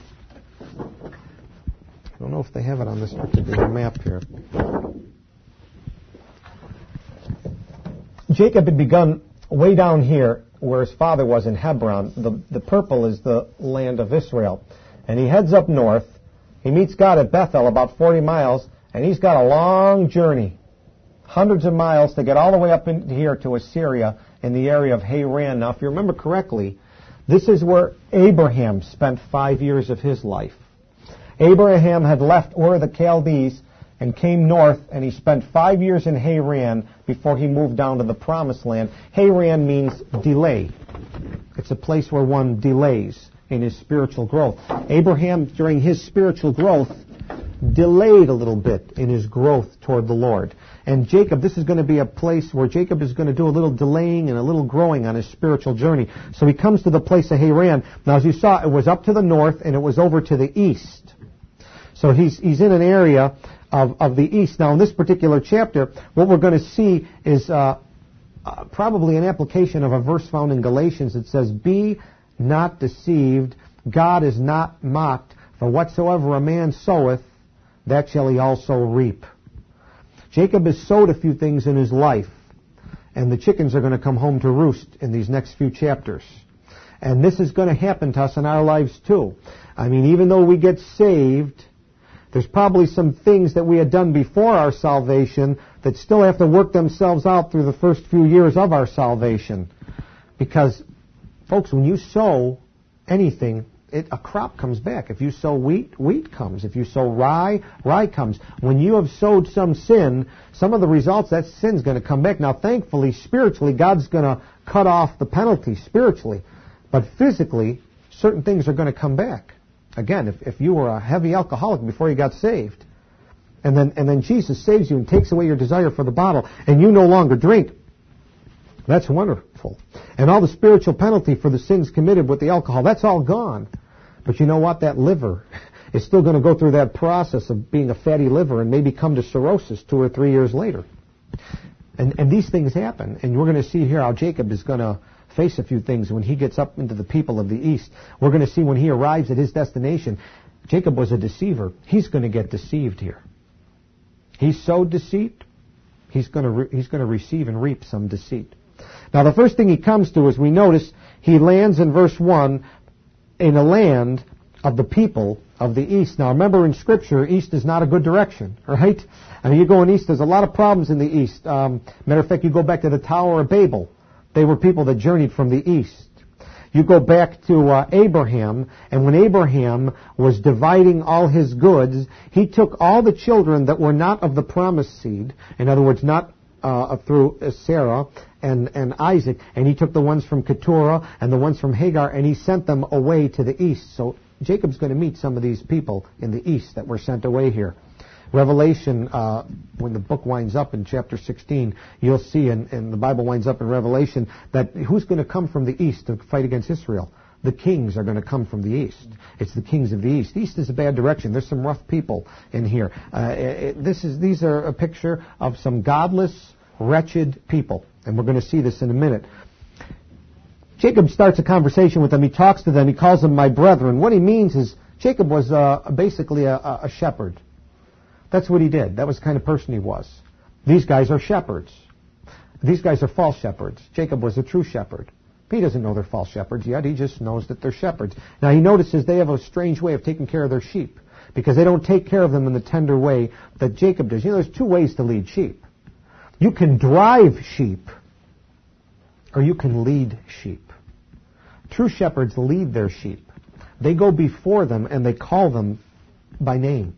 I don't know if they have it on this particular map here. Jacob had begun way down here where his father was in Hebron. The purple is the land of Israel. And he heads up north. He meets God at Bethel, about 40 miles, and he's got a long journey, hundreds of miles, to get all the way up in here to Assyria in the area of Haran. Now, if you remember correctly, this is where Abraham spent 5 years of his life. Abraham had left Ur of the Chaldees and came north, and he spent 5 years in Haran before he moved down to the Promised Land. Haran means delay. It's a place where one delays in his spiritual growth. Abraham, during his spiritual growth, delayed a little bit in his growth toward the Lord. And Jacob, this is going to be a place where Jacob is going to do a little delaying and a little growing on his spiritual journey. So he comes to the place of Haran. Now, as you saw, it was up to the north and it was over to the east. So he's in an area of the east. Now, in this particular chapter, what we're going to see is probably an application of a verse found in Galatians. It says, Be not deceived, God is not mocked, for whatsoever a man soweth, that shall he also reap. Jacob has sowed a few things in his life, and the chickens are going to come home to roost in these next few chapters. And this is going to happen to us in our lives too. I mean, even though we get saved, there's probably some things that we had done before our salvation that still have to work themselves out through the first few years of our salvation. Because, folks, when you sow anything, a crop comes back. If you sow wheat, wheat comes. If you sow rye, rye comes. When you have sowed some sin, some of the results, that sin's going to come back. Now, thankfully, spiritually, God's going to cut off the penalty spiritually. But physically, certain things are going to come back. Again, if you were a heavy alcoholic before you got saved, and then Jesus saves you and takes away your desire for the bottle, and you no longer drink, that's wonderful. And all the spiritual penalty for the sins committed with the alcohol, that's all gone. But you know what? That liver is still going to go through that process of being a fatty liver and maybe come to cirrhosis 2 or 3 years later. And these things happen. And we're going to see here how Jacob is going to face a few things when he gets up into the people of the east. We're going to see when he arrives at his destination, Jacob was a deceiver. He's going to get deceived here. He sowed deceit. He's going to receive and reap some deceit. Now, the first thing he comes to, as we notice, he lands in verse 1 in a land of the people of the east. Now, remember in Scripture, east is not a good direction, right? I mean, you go in east, there's a lot of problems in the east. Matter of fact, you go back to the Tower of Babel. They were people that journeyed from the east. You go back to Abraham, and when Abraham was dividing all his goods, he took all the children that were not of the promised seed, in other words, not through Sarah and Isaac, and he took the ones from Keturah and the ones from Hagar, and he sent them away to the east. So Jacob's going to meet some of these people in the east that were sent away here. Revelation, when the book winds up in chapter 16, you'll see, and the Bible winds up in Revelation, that who's going to come from the east to fight against Israel? The kings are going to come from the east. It's the kings of the east. East is a bad direction. There's some rough people in here. These are a picture of some godless, wretched people, and we're going to see this in a minute. Jacob starts a conversation with them. He talks to them. He calls them my brethren. What he means is Jacob was basically a shepherd. That's what he did. That was the kind of person he was. These guys are shepherds. These guys are false shepherds. Jacob was a true shepherd. He doesn't know they're false shepherds yet. He just knows that they're shepherds. Now he notices they have a strange way of taking care of their sheep because they don't take care of them in the tender way that Jacob does. You know, there's two ways to lead sheep. You can drive sheep or you can lead sheep. True shepherds lead their sheep. They go before them and they call them by name.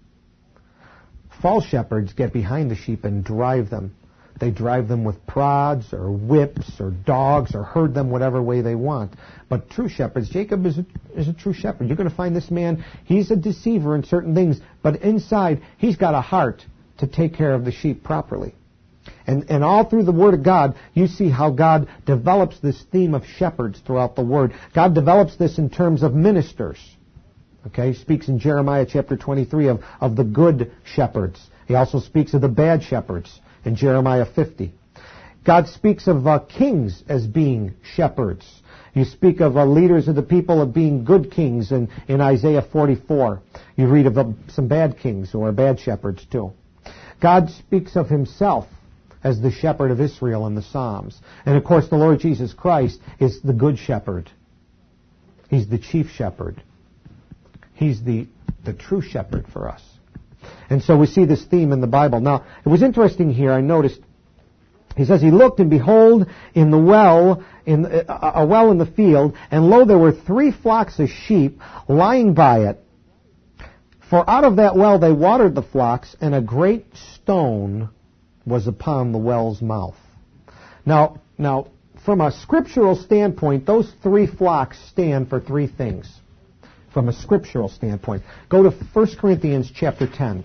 False shepherds get behind the sheep and drive them. They drive them with prods or whips or dogs or herd them whatever way they want. But true shepherds, Jacob is a true shepherd. You're going to find this man, he's a deceiver in certain things, but inside he's got a heart to take care of the sheep properly. And all through the Word of God, you see how God develops this theme of shepherds throughout the Word. God develops this in terms of ministers. Okay, he speaks in Jeremiah chapter 23 of the good shepherds. He also speaks of the bad shepherds in Jeremiah 50. God speaks of kings as being shepherds. You speak of leaders of the people of being good kings in Isaiah 44. You read of some bad kings who are bad shepherds too. God speaks of himself as the shepherd of Israel in the Psalms. And of course the Lord Jesus Christ is the good shepherd. He's the chief shepherd. He's the true shepherd for us. And so we see this theme in the Bible. Now, it was interesting here, I noticed, he says, he looked and behold in the well, a well in the field, and lo, there were 3 flocks of sheep lying by it. For out of that well they watered the flocks, and a great stone was upon the well's mouth. Now, from a scriptural standpoint, those 3 flocks stand for 3 things. From a scriptural standpoint. Go to 1 Corinthians chapter 10.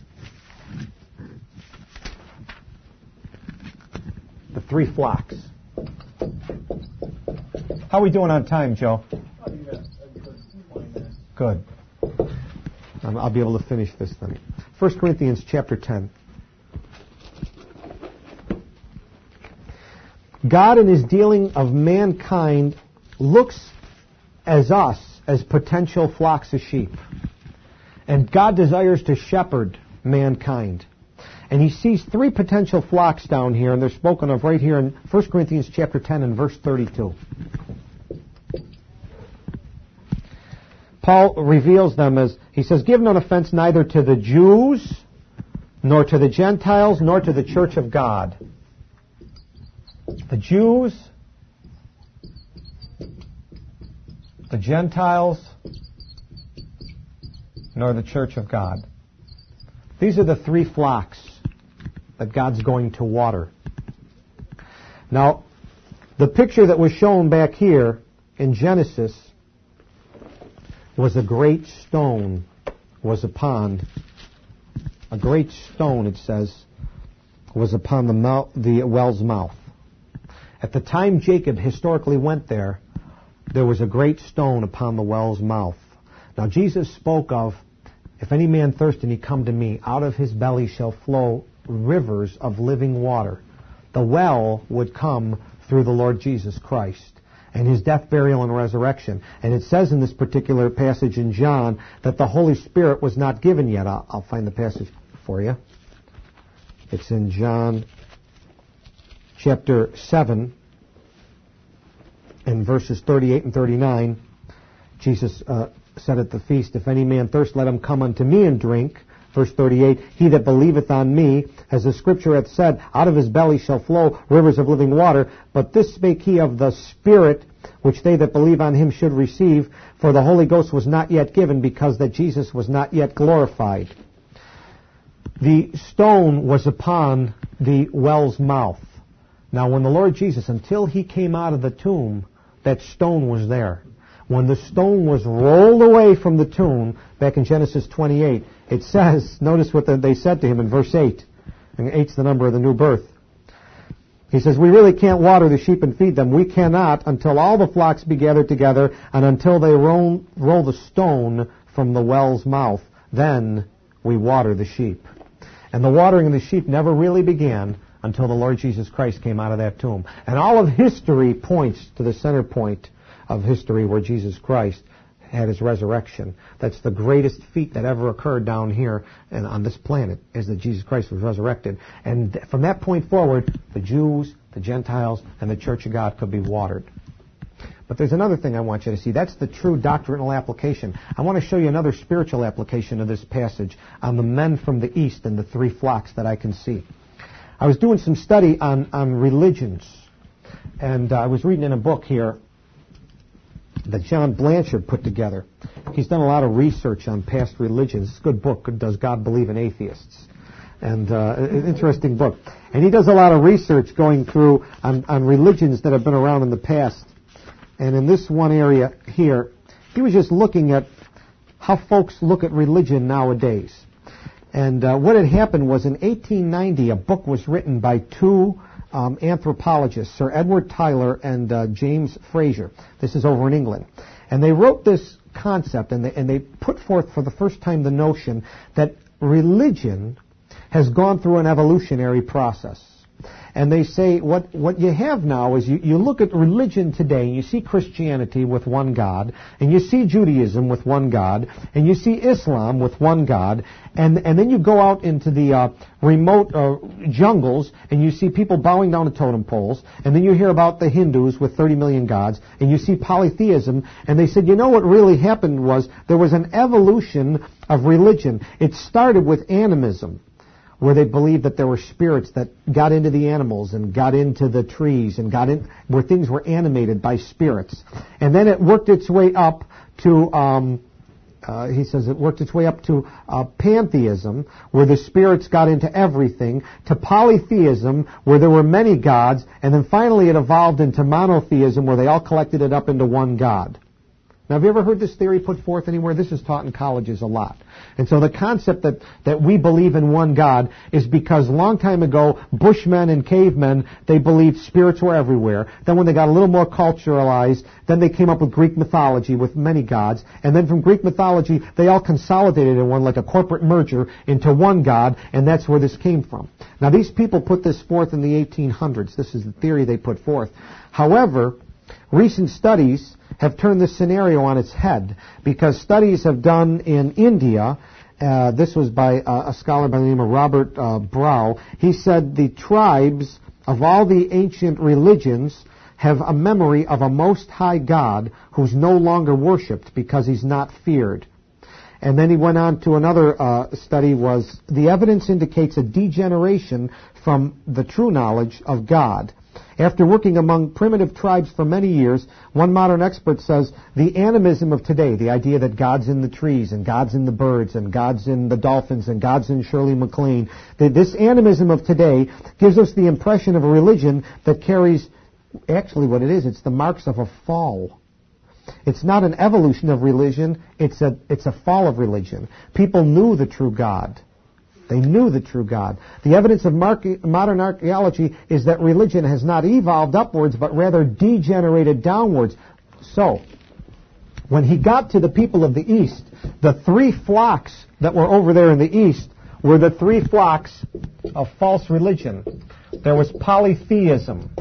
The 3 flocks. How are we doing on time, Joe? Good. I'll be able to finish this then. 1 Corinthians chapter 10. God in his dealing of mankind looks as us as potential flocks of sheep. And God desires to shepherd mankind. And he sees 3 potential flocks down here, and they're spoken of right here in 1 Corinthians chapter 10 and verse 32. Paul reveals them as, he says, give no offense neither to the Jews, nor to the Gentiles, nor to the church of God. The Jews, the Gentiles, nor the church of God. These are the 3 flocks that God's going to water. Now, the picture that was shown back here in Genesis was a great stone was upon, a great stone, it says, was upon the well's mouth. At the time Jacob historically went there was a great stone upon the well's mouth. Now Jesus spoke of, if any man thirst and he come to me, out of his belly shall flow rivers of living water. The well would come through the Lord Jesus Christ and his death, burial, and resurrection. And it says in this particular passage in John that the Holy Spirit was not given yet. I'll find the passage for you. It's in John chapter 7 and verses 38 and 39. Jesus said at the feast, if any man thirst, let him come unto me and drink. Verse 38, he that believeth on me, as the scripture hath said, out of his belly shall flow rivers of living water. But this spake he of the Spirit, which they that believe on him should receive, for the Holy Ghost was not yet given, because that Jesus was not yet glorified. The stone was upon the well's mouth. Now when the Lord Jesus, until he came out of the tomb, that stone was there. When the stone was rolled away from the tomb, back in Genesis 28, it says, notice what they said to him in verse 8, and 8's the number of the new birth. He says, we really can't water the sheep and feed them. We cannot until all the flocks be gathered together and until they roll the stone from the well's mouth. Then we water the sheep. And the watering of the sheep never really began until the Lord Jesus Christ came out of that tomb. And all of history points to the center point of history where Jesus Christ had his resurrection. That's the greatest feat that ever occurred down here and on this planet, is that Jesus Christ was resurrected. And from that point forward, the Jews, the Gentiles, and the Church of God could be watered. But there's another thing I want you to see. That's the true doctrinal application. I want to show you another spiritual application of this passage on the men from the east and the three flocks that I can see. I was doing some study on religions, and I was reading in a book here that John Blanchard put together. He's done a lot of research on past religions. It's a good book, Does God Believe in Atheists? And an interesting book. And he does a lot of research going through on religions that have been around in the past. And in this one area here, he was just looking at how folks look at religion nowadays. And what had happened was in 1890, a book was written by two anthropologists, Sir Edward Tyler and James Fraser. This is over in England. And they wrote this concept, and they put forth for the first time the notion that religion has gone through an evolutionary process. And they say what you have now is you look at religion today, and you see Christianity with one God, and you see Judaism with one God, and you see Islam with one God, and then you go out into the remote jungles, and you see people bowing down to totem poles, and then you hear about the Hindus with 30 million gods, and you see polytheism, and they said, you know what really happened was there was an evolution of religion. It started with animism, where they believed that there were spirits that got into the animals and got into the trees and got in, where things were animated by spirits. And then it worked its way up to, he says it worked its way up to pantheism, where the spirits got into everything, to polytheism, where there were many gods, and then finally it evolved into monotheism, where they all collected it up into one God. Now, have you ever heard this theory put forth anywhere? This is taught in colleges a lot. And so the concept that we believe in one God is because a long time ago, Bushmen and cavemen, they believed spirits were everywhere. Then when they got a little more culturalized, then they came up with Greek mythology with many gods. And then from Greek mythology, they all consolidated in one, like a corporate merger, into one God, and that's where this came from. Now, these people put this forth in the 1800s. This is the theory they put forth. However, recent studies have turned this scenario on its head, because studies have done in India. This was by a scholar by the name of Robert Brow. He said the tribes of all the ancient religions have a memory of a most high God who's no longer worshipped because he's not feared. And then he went on to another study, was the evidence indicates a degeneration from the true knowledge of God. After working among primitive tribes for many years, one modern expert says the animism of today, the idea that God's in the trees and God's in the birds and God's in the dolphins and God's in Shirley MacLaine, this animism of today gives us the impression of a religion that carries, actually what it is, it's the marks of a fall. It's not an evolution of religion, it's a fall of religion. People knew the true God. They knew the true God. The evidence of modern archaeology is that religion has not evolved upwards, but rather degenerated downwards. So, when he got to the people of the East, the three flocks that were over there in the East were the three flocks of false religion. There was polytheism.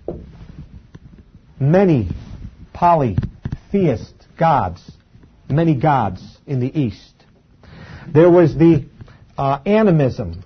Many polytheist gods. Many gods in the East. There was the animism,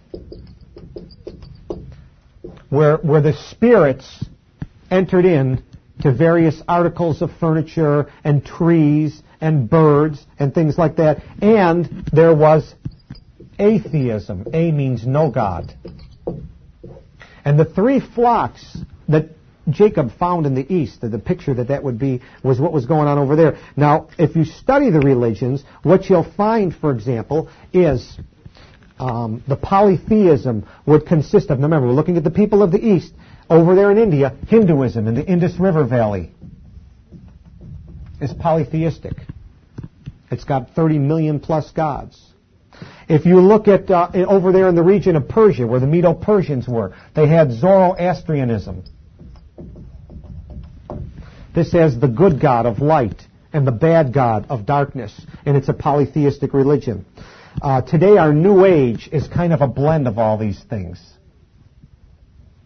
where the spirits entered in to various articles of furniture and trees and birds and things like that. And there was atheism. A means no God. And the three flocks that Jacob found in the east, the picture that would be, was what was going on over there. Now, if you study the religions, what you'll find, for example, is the polytheism would consist of, now remember, we're looking at the people of the East. Over there in India, Hinduism in the Indus River Valley is polytheistic. It's got 30 million plus gods. If you look at over there in the region of Persia, where the Medo-Persians were, they had Zoroastrianism. This has the good God of light and the bad God of darkness, and it's a polytheistic religion. Today, our New Age is kind of a blend of all these things.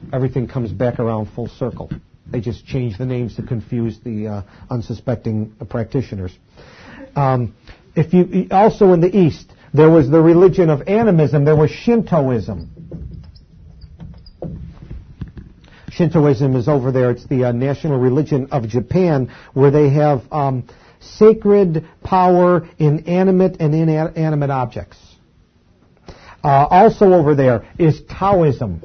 everything comes back around full circle. They just change the names to confuse the unsuspecting practitioners. If you also in the East, there was the religion of animism. There was Shintoism. Shintoism is over there. It's the national religion of Japan, where they have sacred power in animate and inanimate objects. Also over there is Taoism.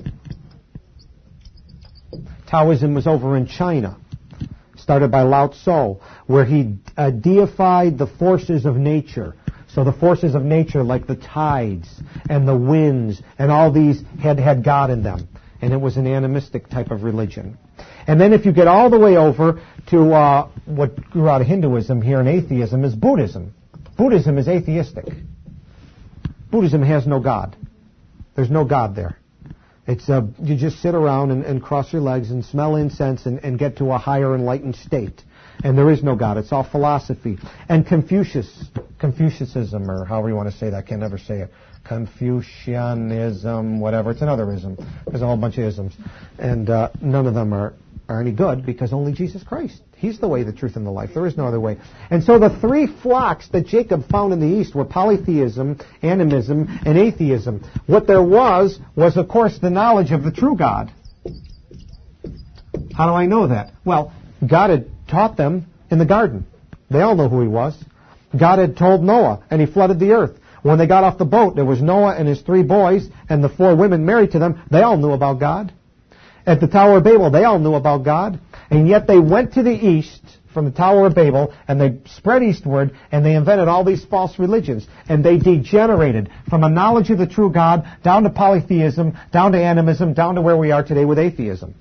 Taoism was over in China, started by Lao Tzu, where he deified the forces of nature. So the forces of nature, like the tides and the winds and all these, had God in them. And it was an animistic type of religion. And then if you get all the way over to what grew out of Hinduism here in atheism is Buddhism. Buddhism is atheistic. Buddhism has no God. There's no God there. It's you just sit around and cross your legs and smell incense and get to a higher enlightened state. And there is no God. It's all philosophy. And Confucianism, or however you want to say that, I can never say it. Confucianism, whatever. It's another ism. There's a whole bunch of isms. And none of them are any good, because only Jesus Christ. He's the way, the truth, and the life. There is no other way. And so the three flocks that Jacob found in the East were polytheism, animism, and atheism. What there was, of course, the knowledge of the true God. How do I know that? Well, God had taught them in the garden. They all know who He was. God had told Noah, and He flooded the earth. When they got off the boat, there was Noah and his 3 boys, and the 4 women married to them. They all knew about God. At the Tower of Babel, they all knew about God. And yet they went to the east from the Tower of Babel, and they spread eastward, and they invented all these false religions. And they degenerated from a knowledge of the true God down to polytheism, down to animism, down to where we are today with atheism.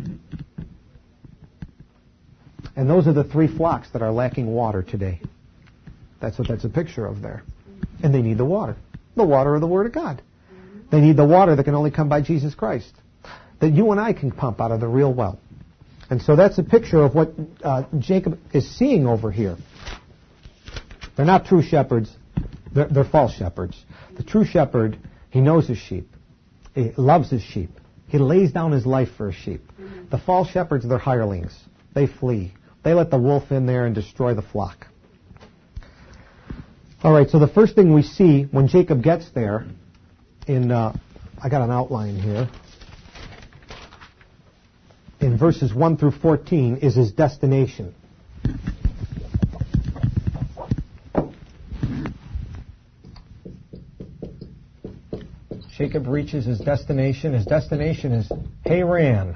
And those are the 3 flocks that are lacking water today. That's what that's a picture of there. And they need the water. The water of the Word of God. They need the water that can only come by Jesus Christ. That you and I can pump out of the real well. And so that's a picture of what Jacob is seeing over here. They're not true shepherds. They're false shepherds. The true shepherd, he knows his sheep. He loves his sheep. He lays down his life for his sheep. The false shepherds, they're hirelings. They flee. They let the wolf in there and destroy the flock. All right, so the first thing we see when Jacob gets there, I got an outline here, in verses 1 through 14, is his destination. Jacob reaches his destination. His destination is Haran.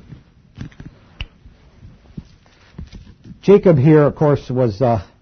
Jacob here, of course, was...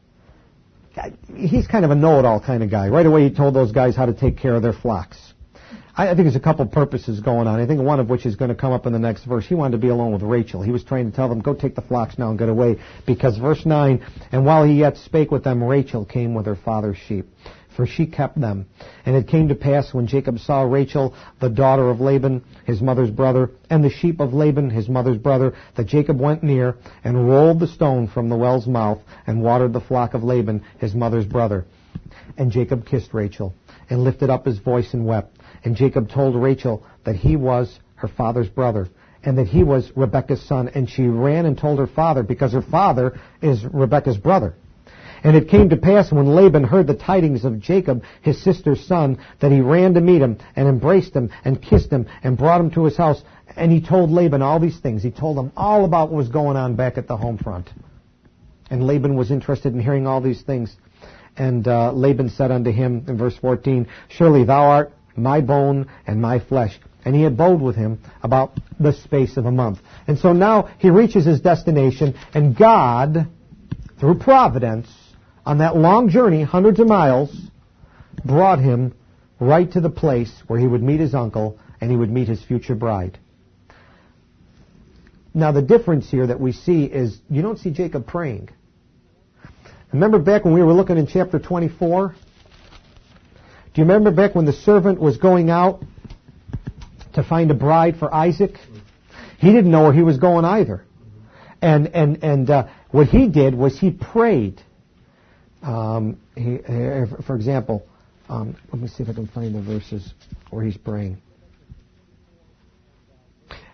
he's kind of a know-it-all kind of guy. Right away he told those guys how to take care of their flocks. I think there's a couple purposes going on. I think one of which is going to come up in the next verse. He wanted to be alone with Rachel. He was trying to tell them, go take the flocks now and get away. Because verse 9, and while he yet spake with them, Rachel came with her father's sheep, for she kept them. And it came to pass, when Jacob saw Rachel, the daughter of Laban, his mother's brother, and the sheep of Laban, his mother's brother, that Jacob went near and rolled the stone from the well's mouth and watered the flock of Laban, his mother's brother. And Jacob kissed Rachel and lifted up his voice and wept. And Jacob told Rachel that he was her father's brother and that he was Rebekah's son. And she ran and told her father, because her father is Rebekah's brother. And it came to pass, when Laban heard the tidings of Jacob, his sister's son, that he ran to meet him and embraced him and kissed him and brought him to his house. And he told Laban all these things. He told him all about what was going on back at the home front. And Laban was interested in hearing all these things. And Laban said unto him in verse 14, surely thou art my bone and my flesh. And he abode with him about the space of a month. And so now he reaches his destination, and God, through providence, on that long journey, hundreds of miles, brought him right to the place where he would meet his uncle and he would meet his future bride. Now the difference here that we see is, you don't see Jacob praying. Remember back when we were looking in chapter 24? Do you remember back when the servant was going out to find a bride for Isaac? He didn't know where he was going either. And what he did was he prayed. For example, let me see if I can find the verses where he's praying.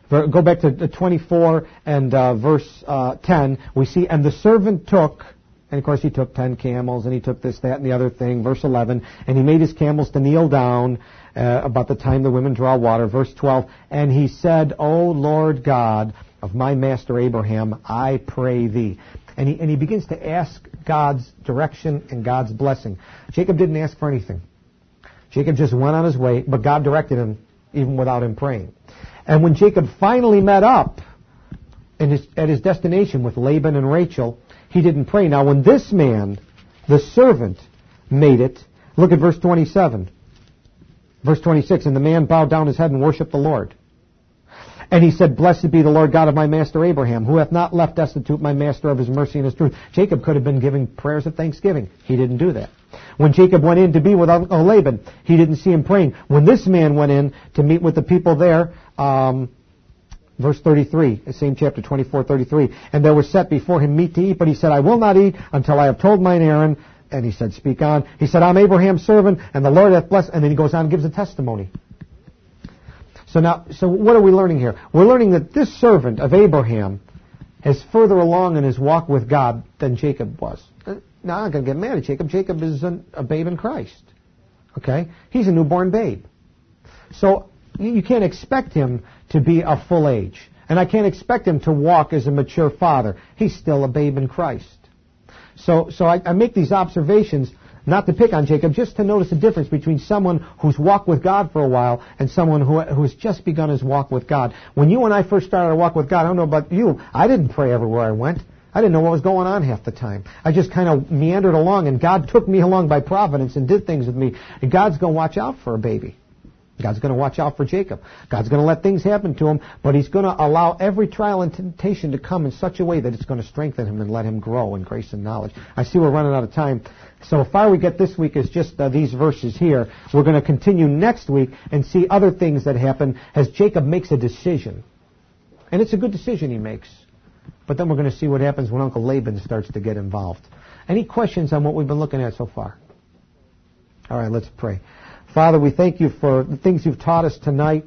Go back to 24 and verse 10. We see, and the servant took, and of course he took 10 camels, and he took this, that, and the other thing. Verse 11, and he made his camels to kneel down about the time the women draw water. Verse 12, and he said, O Lord God of my master Abraham, I pray thee. And he begins to ask God's direction and God's blessing. Jacob didn't ask for anything. Jacob just went on his way, but God directed him even without him praying. And when Jacob finally met up at his destination with Laban and Rachel, he didn't pray. Now, when this man, the servant, made it, look at verse 27. Verse 26, and the man bowed down his head and worshipped the Lord. And he said, Blessed be the Lord God of my master Abraham, who hath not left destitute my master of his mercy and his truth. Jacob could have been giving prayers of thanksgiving. He didn't do that. When Jacob went in to be with Uncle Laban, he didn't see him praying. When this man went in to meet with the people there, verse 33, the same chapter 24:33, and there was set before him meat to eat, but he said, I will not eat until I have told mine errand. And he said, Speak on. He said, I'm Abraham's servant, and the Lord hath blessed. And then he goes on and gives a testimony. So what are we learning here? We're learning that this servant of Abraham is further along in his walk with God than Jacob was. Now, I'm not going to get mad at Jacob. Jacob is a babe in Christ. Okay? He's a newborn babe. So you can't expect him to be a full age. And I can't expect him to walk as a mature father. He's still a babe in Christ. So I make these observations not to pick on Jacob, just to notice the difference between someone who's walked with God for a while and someone who's just begun his walk with God. When you and I first started our walk with God, I don't know about you, I didn't pray everywhere I went. I didn't know what was going on half the time. I just kind of meandered along, and God took me along by providence and did things with me. And God's going to watch out for a baby. God's going to watch out for Jacob. God's going to let things happen to him, but he's going to allow every trial and temptation to come in such a way that it's going to strengthen him and let him grow in grace and knowledge. I see we're running out of time. So far we get this week is just these verses here. We're going to continue next week and see other things that happen as Jacob makes a decision. And it's a good decision he makes. But then we're going to see what happens when Uncle Laban starts to get involved. Any questions on what we've been looking at so far? All right, let's pray. Father, we thank you for the things you've taught us tonight.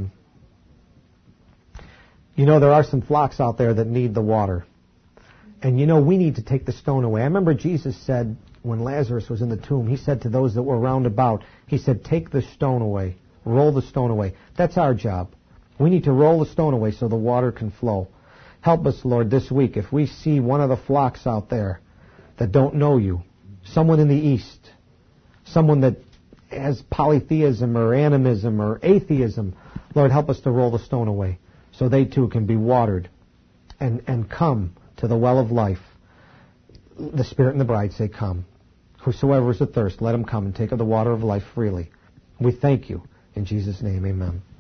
There are some flocks out there that need the water. And we need to take the stone away. I remember Jesus said, when Lazarus was in the tomb, he said to those that were round about, he said, take the stone away. Roll the stone away. That's our job. We need to roll the stone away so the water can flow. Help us, Lord, this week. If we see one of the flocks out there that don't know you, someone in the East, someone that has polytheism or animism or atheism, Lord, help us to roll the stone away so they too can be watered and come to the well of life. The Spirit and the bride say, come. Whosoever is athirst, let him come and take of the water of life freely. We thank you. In Jesus' name, amen.